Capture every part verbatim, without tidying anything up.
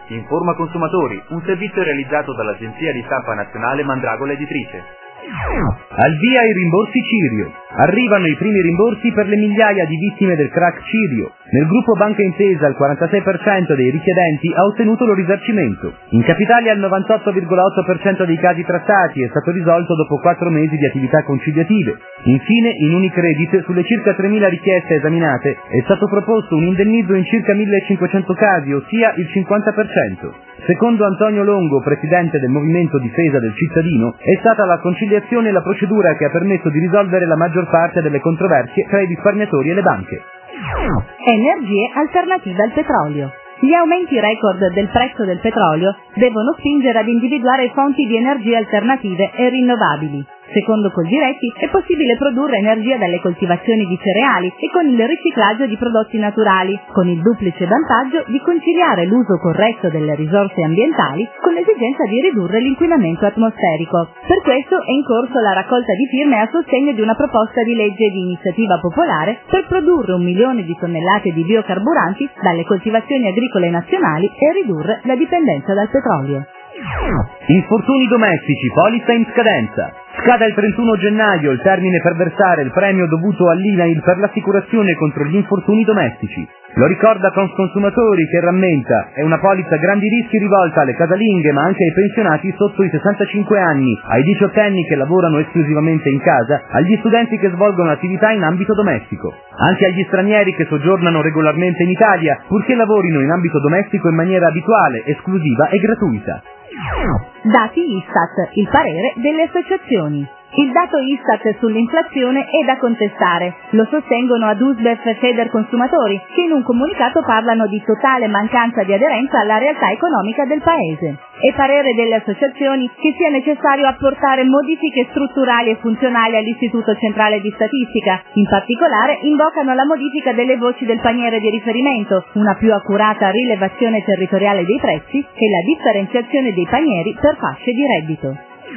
Informa Consumatori, un servizio realizzato dall'agenzia di stampa nazionale Mandragola Editrice. Al via i rimborsi Cirio. Arrivano i primi rimborsi per le migliaia di vittime del crack Cirio. Nel gruppo Banca Intesa il quarantasei per cento dei richiedenti ha ottenuto lo risarcimento. In capitale al novantotto virgola otto per cento dei casi trattati è stato risolto dopo quattro mesi di attività conciliative. Infine, in Unicredit, sulle circa tremila richieste esaminate, è stato proposto un indennizzo in circa millecinquecento casi, ossia il cinquanta per cento. Secondo Antonio Longo, presidente del Movimento Difesa del Cittadino, è stata la conciliazione la procedura che ha permesso di risolvere la maggior parte delle controversie tra i risparmiatori e le banche. Energie alternative al petrolio. Gli aumenti record del prezzo del petrolio devono spingere ad individuare fonti di energie alternative e rinnovabili. Secondo Coldiretti è possibile produrre energia dalle coltivazioni di cereali e con il riciclaggio di prodotti naturali, con il duplice vantaggio di conciliare l'uso corretto delle risorse ambientali con l'esigenza di ridurre l'inquinamento atmosferico. Per questo è in corso la raccolta di firme a sostegno di una proposta di legge di iniziativa popolare per produrre un milione di tonnellate di biocarburanti dalle coltivazioni agricole nazionali e ridurre la dipendenza dal petrolio. Infortuni domestici, polizza in scadenza. Scada il trentuno gennaio il termine per versare il premio dovuto all'I N A I L per l'assicurazione contro gli infortuni domestici. Lo ricorda Consumatori che rammenta, è una polizza a grandi rischi rivolta alle casalinghe ma anche ai pensionati sotto i sessantacinque anni, ai diciottenni che lavorano esclusivamente in casa, agli studenti che svolgono attività in ambito domestico. Anche agli stranieri che soggiornano regolarmente in Italia, purché lavorino in ambito domestico in maniera abituale, esclusiva e gratuita. Dati Istat, il parere delle associazioni. Il dato Istat sull'inflazione è da contestare, lo sostengono ad Usbef e Federconsumatori, che in un comunicato parlano di totale mancanza di aderenza alla realtà economica del Paese. È parere delle associazioni che sia necessario apportare modifiche strutturali e funzionali all'Istituto Centrale di Statistica. In particolare invocano la modifica delle voci del paniere di riferimento, una più accurata rilevazione territoriale dei prezzi e la differenziazione dei panieri per fasce di reddito.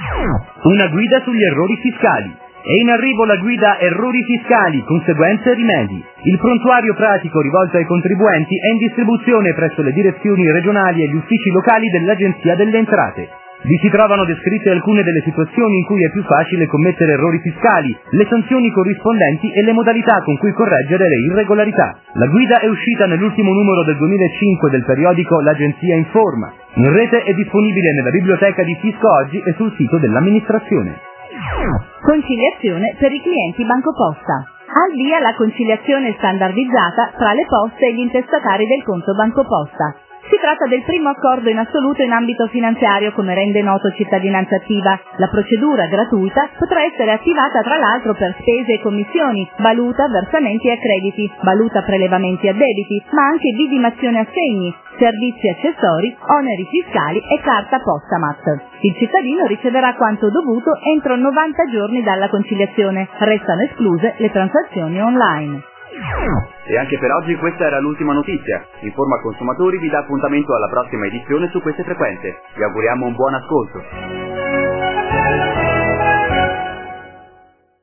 Una guida sugli errori fiscali. È in arrivo la guida Errori fiscali, conseguenze e rimedi. Il prontuario pratico rivolto ai contribuenti è in distribuzione presso le direzioni regionali e gli uffici locali dell'Agenzia delle Entrate. Vi si trovano descritte alcune delle situazioni in cui è più facile commettere errori fiscali, le sanzioni corrispondenti e le modalità con cui correggere le irregolarità. La guida è uscita nell'ultimo numero del duemilacinque del periodico L'Agenzia Informa. In rete è disponibile nella biblioteca di Fisco Oggi e sul sito dell'amministrazione. Conciliazione per i clienti BancoPosta. Al via la conciliazione standardizzata tra le poste e gli intestatari del conto BancoPosta. Si tratta del primo accordo in assoluto in ambito finanziario, come rende noto Cittadinanza Attiva. La procedura gratuita potrà essere attivata tra l'altro per spese e commissioni, valuta, versamenti e crediti, valuta, prelevamenti a debiti, ma anche vidimazione assegni, servizi accessori, oneri fiscali e carta Postamat. Il cittadino riceverà quanto dovuto entro novanta giorni dalla conciliazione. Restano escluse le transazioni online. E anche per oggi questa era l'ultima notizia. Informa Consumatori vi dà appuntamento alla prossima edizione su queste frequenze. Vi auguriamo un buon ascolto.